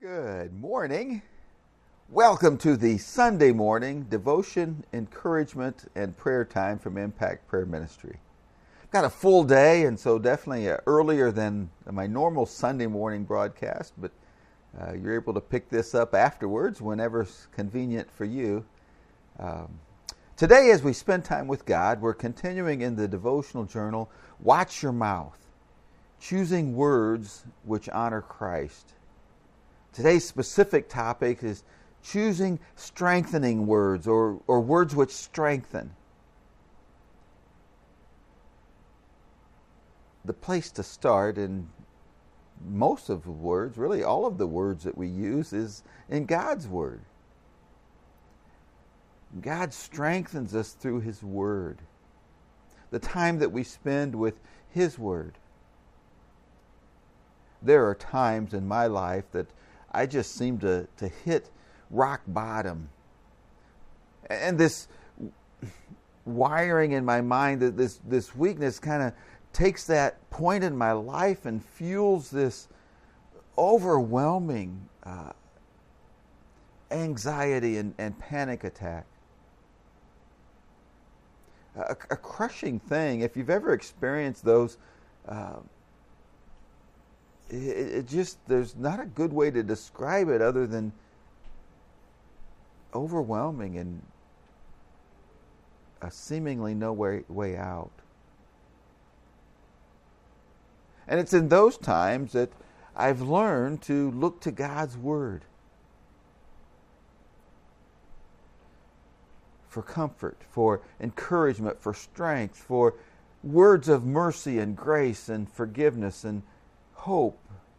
Good morning. Welcome to the Sunday morning devotion, encouragement, and prayer time from Impact Prayer Ministry. Got a full day, and so definitely earlier than my normal Sunday morning broadcast, but you're able to pick this up afterwards whenever it's convenient for you. Today, as we spend time with God, we're continuing in the devotional journal, Watch Your Mouth, choosing words which honor Christ. Today's specific topic is choosing strengthening words or words which strengthen. The place to start in most of the words, really all of the words that we use, is in God's Word. God strengthens us through His Word. The time that we spend with His Word. There are times in my life that I just seem to hit rock bottom. And this wiring in my mind, that this weakness kind of takes that point in my life and fuels this overwhelming anxiety and panic attack. A crushing thing. If you've ever experienced those, there's not a good way to describe it other than overwhelming and seemingly no way out. And it's in those times that I've learned to look to God's Word for comfort, for encouragement, for strength, for words of mercy and grace and forgiveness and hope.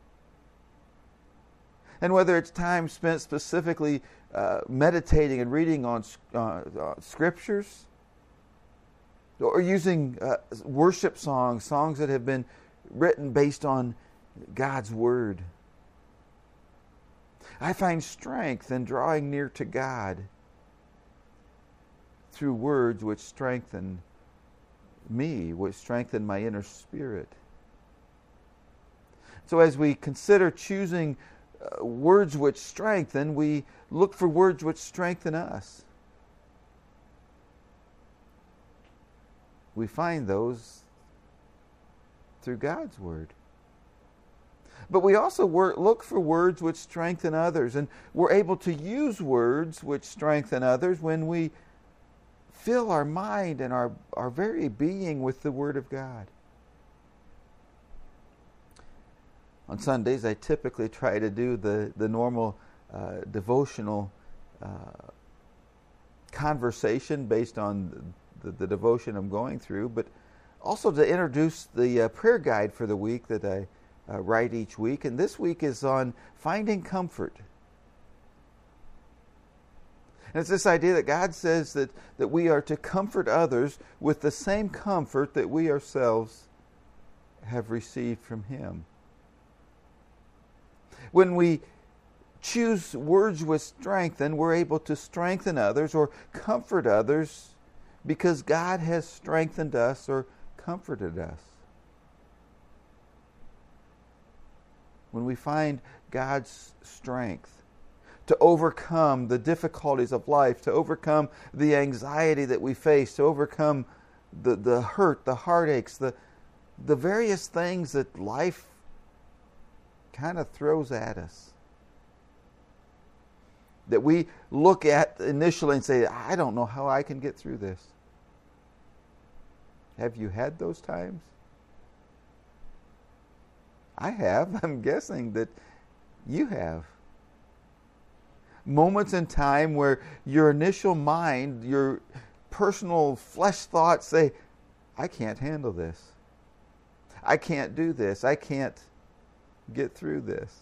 And whether it's time spent specifically meditating and reading on scriptures, or using worship songs that have been written based on God's Word, I find strength in drawing near to God through words which strengthen me, which strengthen my inner spirit. So as we consider choosing words which strengthen, we look for words which strengthen us. We find those through God's Word. But we also look for words which strengthen others, and we're able to use words which strengthen others when we fill our mind and our very being with the Word of God. On Sundays, I typically try to do the normal devotional conversation based on the devotion I'm going through, but also to introduce the prayer guide for the week that I write each week. And this week is on finding comfort. And it's this idea that God says that we are to comfort others with the same comfort that we ourselves have received from Him. When we choose words with strength, then we're able to strengthen others or comfort others because God has strengthened us or comforted us. When we find God's strength to overcome the difficulties of life, to overcome the anxiety that we face, to overcome the hurt, the heartaches, the various things that life kind of throws at us, that we look at initially and say, I don't know how I can get through this. Have you had those times? I have. I'm guessing that you have. Moments in time where your initial mind, your personal flesh thoughts say, I can't handle this. I can't do this. I can't get through this.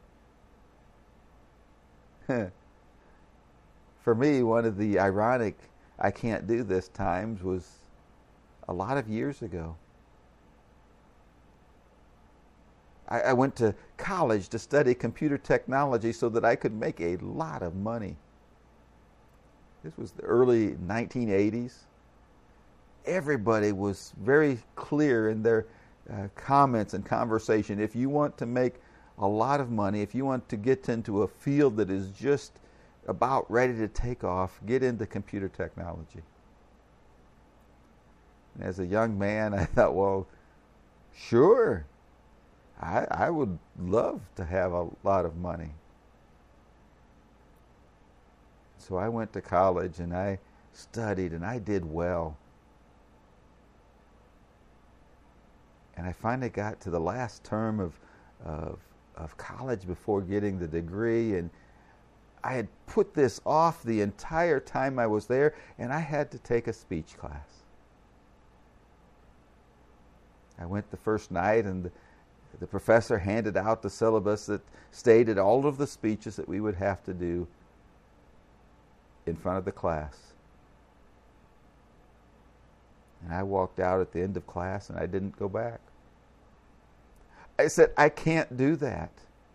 For me, one of the ironic I can't do this times was a lot of years ago. I went to college to study computer technology so that I could make a lot of money. This was the early 1980s. Everybody was very clear in their comments and conversation. If you want to make a lot of money, if you want to get into a field that is just about ready to take off, get into computer technology. And as a young man, I thought, well, sure, I would love to have a lot of money. So I went to college and I studied and I did well. And I finally got to the last term of college before getting the degree, and I had put this off the entire time I was there, and I had to take a speech class. I went the first night, and the professor handed out the syllabus that stated all of the speeches that we would have to do in front of the class. And I walked out at the end of class, and I didn't go back. I said, I can't do that.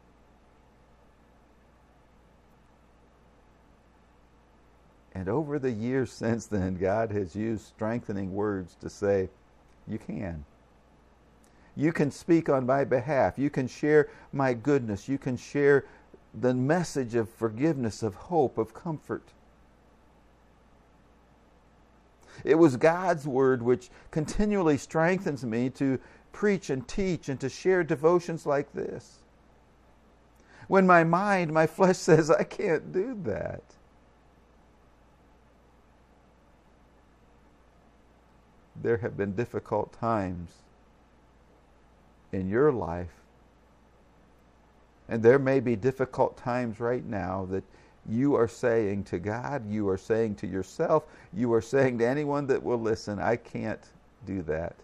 And over the years since then, God has used strengthening words to say, you can. You can speak on my behalf. You can share my goodness. You can share the message of forgiveness, of hope, of comfort. It was God's word which continually strengthens me to preach and teach and to share devotions like this. When my mind, my flesh says, I can't do that. There have been difficult times in your life, and there may be difficult times right now that you are saying to God, you are saying to yourself, you are saying to anyone that will listen, I can't do that.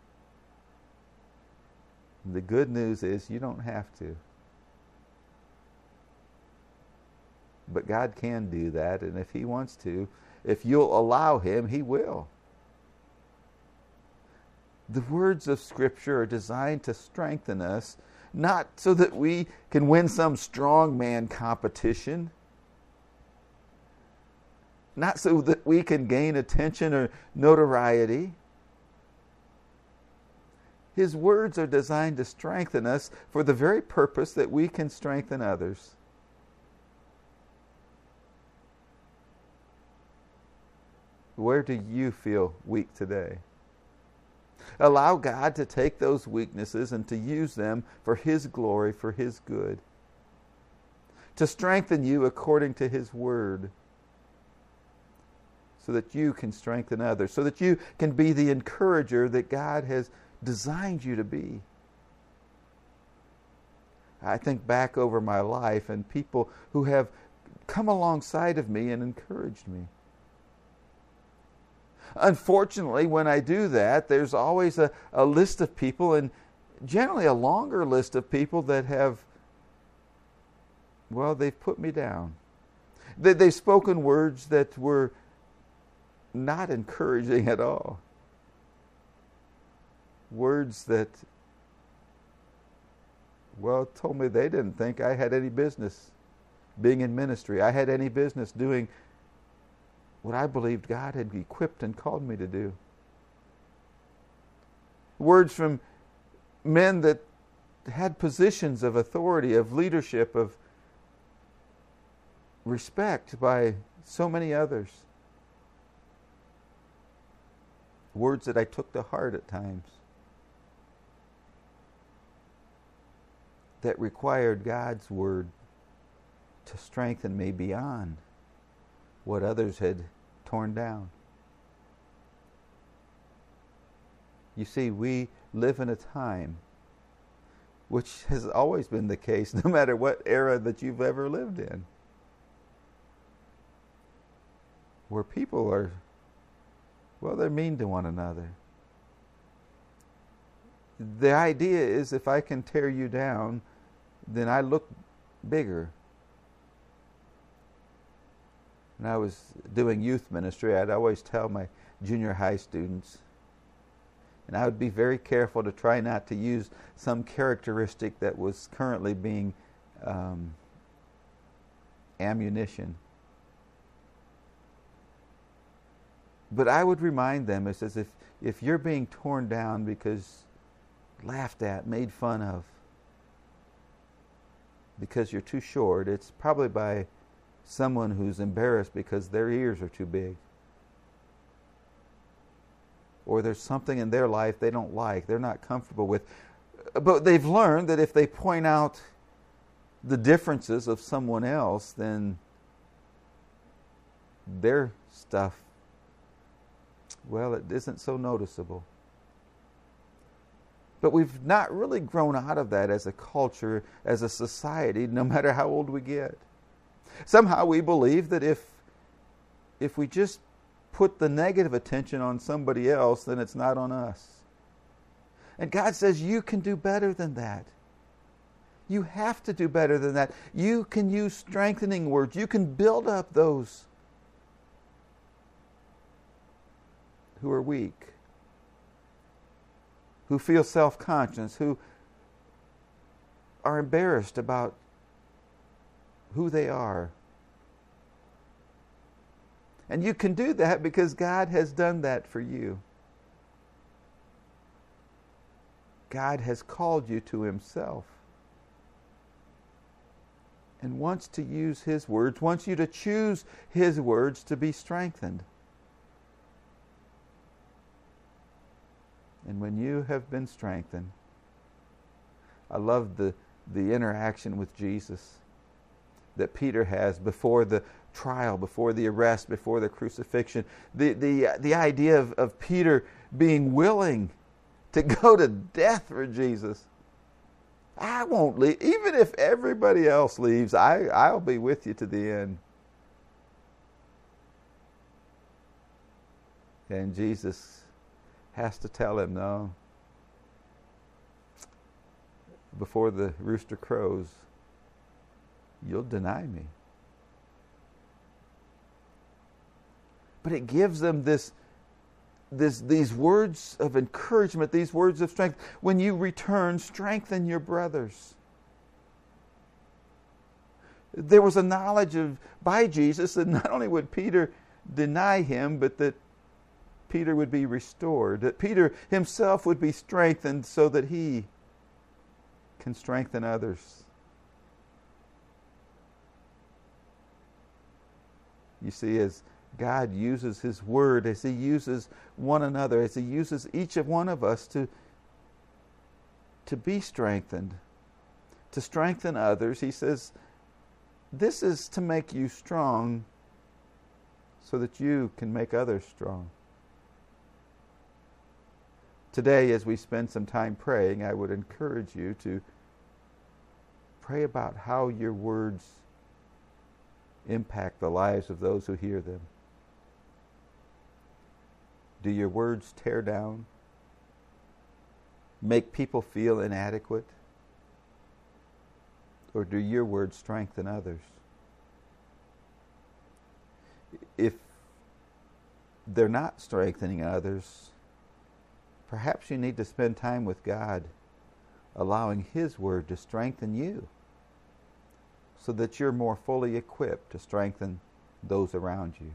The good news is you don't have to. But God can do that, and if He wants to, if you'll allow Him, He will. The words of Scripture are designed to strengthen us, not so that we can win some strongman competition, not so that we can gain attention or notoriety. His words are designed to strengthen us for the very purpose that we can strengthen others. Where do you feel weak today? Allow God to take those weaknesses and to use them for His glory, for His good. To strengthen you according to His word. So that you can strengthen others. So that you can be the encourager that God has designed you to be. I think back over my life and people who have come alongside of me and encouraged me. Unfortunately, when I do that, there's always a list of people, and generally a longer list of people that have, well, they've put me down. They've spoken words that were not encouraging at all. Words that, well, told me they didn't think I had any business being in ministry. I had any business doing what I believed God had equipped and called me to do. Words from men that had positions of authority, of leadership, of respect by so many others. Words that I took to heart at times. That required God's word to strengthen me beyond what others had torn down. You see, we live in a time which has always been the case, no matter what era that you've ever lived in, where people are, well, they're mean to one another. The idea is if I can tear you down, then I look bigger. When I was doing youth ministry, I'd always tell my junior high students, and I would be very careful to try not to use some characteristic that was currently being ammunition. But I would remind them, it's as if you're being torn down because laughed at, made fun of, because you're too short. It's probably by someone who's embarrassed because their ears are too big. Or there's something in their life they don't like, they're not comfortable with. But they've learned that if they point out the differences of someone else, then their stuff, well, it isn't so noticeable. But we've not really grown out of that as a culture, as a society, no matter how old we get. Somehow we believe that if we just put the negative attention on somebody else, then it's not on us. And God says you can do better than that. You have to do better than that. You can use strengthening words. You can build up those who are weak, who feel self-conscious, who are embarrassed about who they are. And you can do that because God has done that for you. God has called you to Himself and wants to use His words, wants you to choose His words to be strengthened. And when you have been strengthened, I love the interaction with Jesus that Peter has before the trial, before the arrest, before the crucifixion. The idea of Peter being willing to go to death for Jesus. I won't leave. Even if everybody else leaves, I'll be with you to the end. And Jesus has to tell him, no. Before the rooster crows, you'll deny me. But it gives them these words of encouragement, these words of strength. When you return, strengthen your brothers. There was a knowledge by Jesus that not only would Peter deny him, but that Peter would be restored, that Peter himself would be strengthened so that he can strengthen others. You see, as God uses His Word, as He uses one another, as He uses each of one of us to be strengthened, to strengthen others, He says, this is to make you strong so that you can make others strong. Today, as we spend some time praying, I would encourage you to pray about how your words impact the lives of those who hear them. Do your words tear down? Make people feel inadequate? Or do your words strengthen others? If they're not strengthening others, perhaps you need to spend time with God, allowing His Word to strengthen you so that you're more fully equipped to strengthen those around you.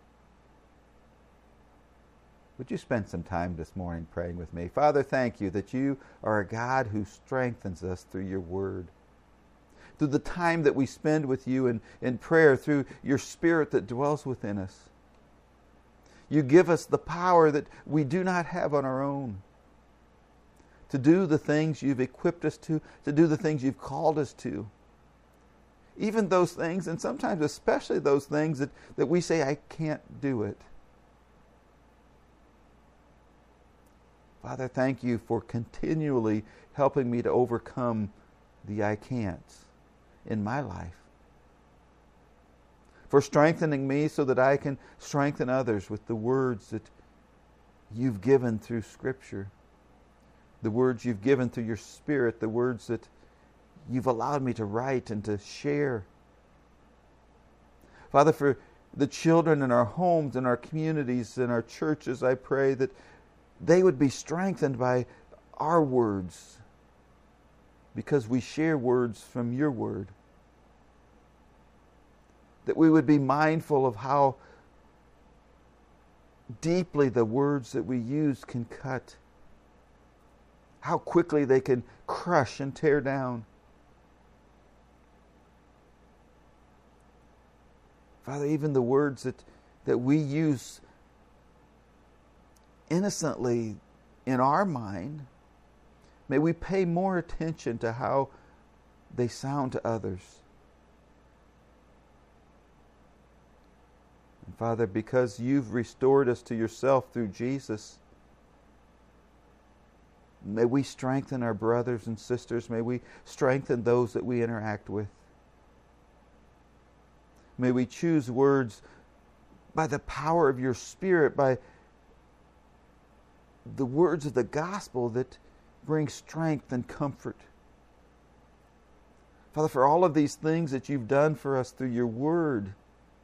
Would you spend some time this morning praying with me? Father, thank you that you are a God who strengthens us through your Word. Through the time that we spend with you in prayer, through your Spirit that dwells within us. You give us the power that we do not have on our own. To do the things you've equipped us to do the things you've called us to. Even those things, and sometimes especially those things that we say, I can't do it. Father, thank you for continually helping me to overcome the I can'ts in my life. For strengthening me so that I can strengthen others with the words that you've given through Scripture. The words you've given through your Spirit, the words that you've allowed me to write and to share. Father, for the children in our homes, in our communities, in our churches, I pray that they would be strengthened by our words because we share words from your Word. That we would be mindful of how deeply the words that we use can cut. How quickly they can crush and tear down. Father, even the words that we use innocently in our mind, may we pay more attention to how they sound to others. And Father, because you've restored us to yourself through Jesus, may we strengthen our brothers and sisters. May we strengthen those that we interact with. May we choose words by the power of your Spirit, by the words of the gospel that bring strength and comfort. Father, for all of these things that you've done for us through your word,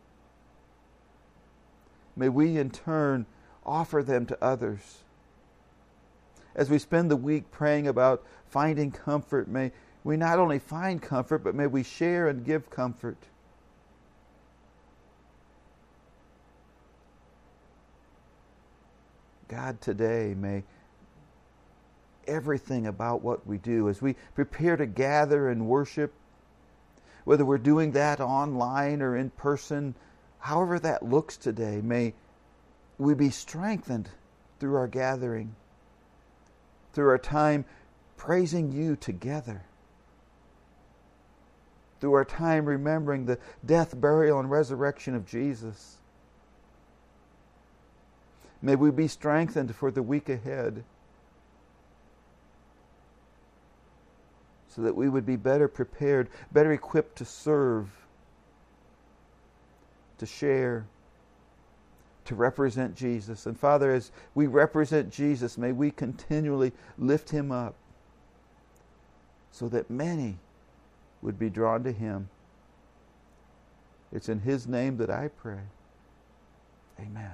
may we in turn offer them to others. As we spend the week praying about finding comfort, may we not only find comfort, but may we share and give comfort. God, today, may everything about what we do, as we prepare to gather and worship, whether we're doing that online or in person, however that looks today, may we be strengthened through our gathering, through our time praising you together, through our time remembering the death, burial, and resurrection of Jesus. May we be strengthened for the week ahead, so that we would be better prepared, better equipped to serve, to share, to represent Jesus. And Father, as we represent Jesus, may we continually lift him up so that many would be drawn to him. It's in his name that I pray. Amen.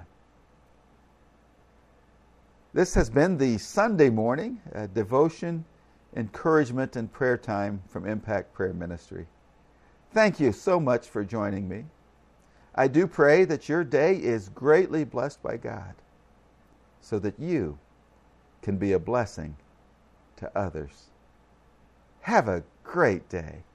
This has been the Sunday morning devotion, encouragement, and prayer time from Impact Prayer Ministry. Thank you so much for joining me. I do pray that your day is greatly blessed by God, so that you can be a blessing to others. Have a great day.